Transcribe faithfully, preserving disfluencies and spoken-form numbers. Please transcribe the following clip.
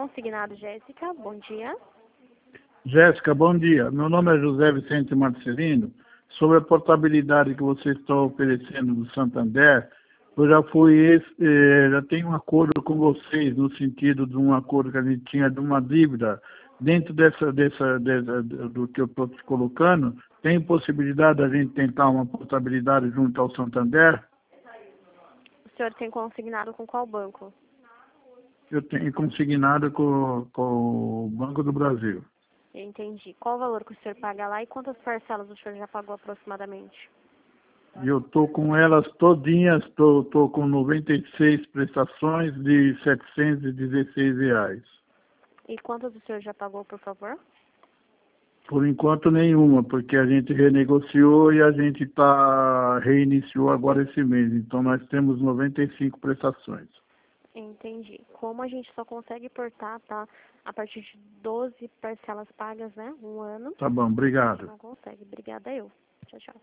Consignado, Jéssica, bom dia. Jéssica, bom dia. Meu nome é José Vicente Marcelino. Sobre a portabilidade que vocês estão oferecendo do Santander, eu já fui, eh, já tenho um acordo com vocês, no sentido de um acordo que a gente tinha de uma dívida. Dentro dessa, dessa, dessa do que eu estou te colocando, tem possibilidade da gente tentar uma portabilidade junto ao Santander? O senhor tem consignado com qual banco? Eu tenho consignado com, com o Banco do Brasil. Entendi. Qual o valor que o senhor paga lá e quantas parcelas o senhor já pagou aproximadamente? E eu estou com elas todinhas, estou tô, tô com noventa e seis prestações de setecentos e dezesseis reais. E quantas o senhor já pagou, por favor? Por enquanto nenhuma, porque a gente renegociou e a gente tá, reiniciou agora esse mês. Então nós temos noventa e cinco prestações. Entendi. Como a gente só consegue portar, tá? A partir de doze parcelas pagas, né? Um ano. Tá bom, A gente obrigado. não consegue. Obrigada eu. Tchau, tchau.